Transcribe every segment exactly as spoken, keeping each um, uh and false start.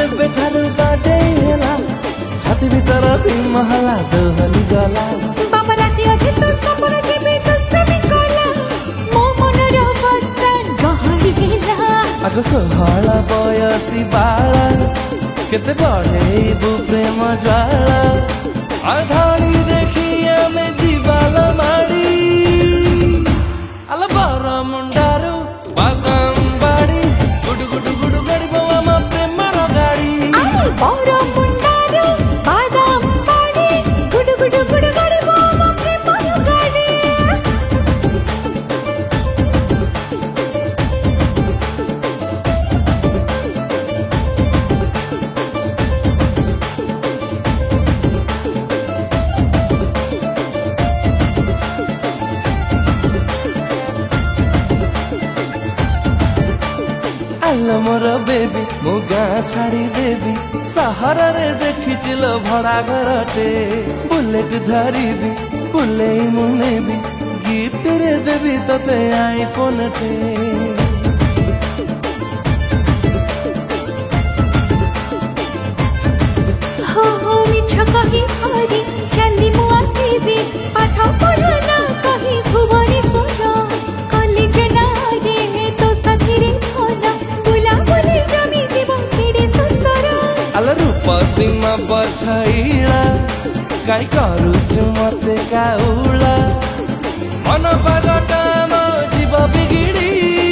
जेबे ठारू बाडे हेला छाती भीतर दी महला दोहली गला बाबा राती अधे तो सपर जेबे दुष्टमी कला मो मनर बस्तान गहरी गेला आगो सोहला बयसी बाला केते बढ़ेबु प्रेम ज्वाला आधारी देखी आमे जीवाल माड़ी आला बर मुंडारू बादाम बाड़ी गुडु गुडु गुडु गाड़ी बाबा मा प्रेमर गाड़ी बर मुंडारू बादाम बाड़ी गुडु गुडु गुडु गाड़ी बाबा प्रेमर गाड़ी आलो मोर बेबी मु गाँ छाड़ी देवी सहारा रे देखी चिलो भड़ा घरटे बुलेट धरीबी बुले मुनेबी गिफ्ट रे देवी तते आईफोन टे हो हो मिछ कही हरी चली मु आसीबी पाठ पढ़ना कही भुवनी सोना कॉलेज ना रे तो साथी रे होना बुला बुली जमी जीवन केड़े सुंदर आलो रूप सीमा बछैला काई करूछु मते काउला मन बागटा म जीव बिगिड़ी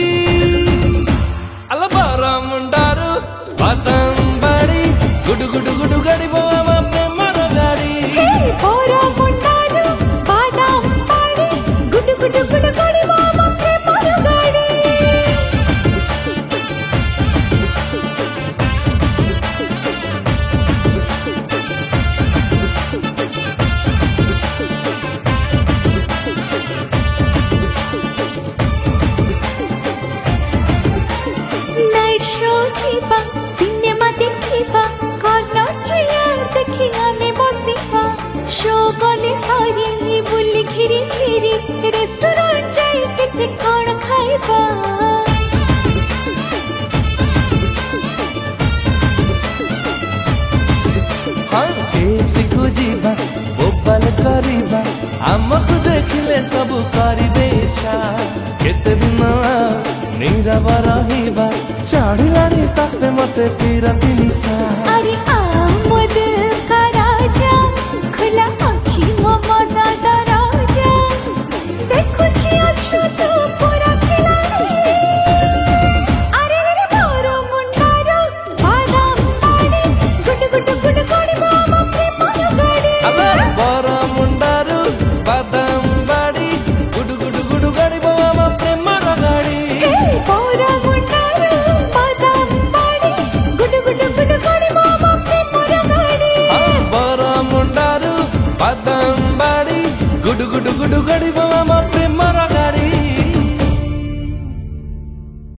आलो बर मुंडारू बादाम बाड़ी गुडु गुडु गुडु गाड़ी बाबा प्रेमर गाड़ी बर मुंडारू बादाम बाड़ी गुडु गुडु गुडु गाड़ी बाबा प्रेमर गाड़ी नाइट शो जीवा सिनेमा देखिबा कॉर्नर चेयर देखी आमे बसिबा शो गले सरी बुली खिरी खिरी रेस्टोरेंट जाई केते कोन खाइबा हाँ केप्सी खोजिबा बोबाल करिबा आमको देखिले सब करिबे इच्छा केते दिन नीरव रहिबा चढ़िलानी ताते मते पीरती निशा अरे आमद का राजा खुला अछि मो मन दराजा देखु छी अछु तो पूरा खिलाड़ी अरे रे बर मुंडारू बादाम बाड़ी गुड गुड गुड गाड़ी बाबा प्रेमर गाड़ी अबे बर मुंडारू बादाम बाड़ी गुडु गुडु गुडु गाड़ी बाबा प्रेमर गाड़ी बर मुंडारू बादाम बाड़ी गुड गुड गुड गाड़ी बाबा प्रेमर गाड़ी बर मुंडारू बादाम बाड़ी गुडु गुडु गुडु गाड़ी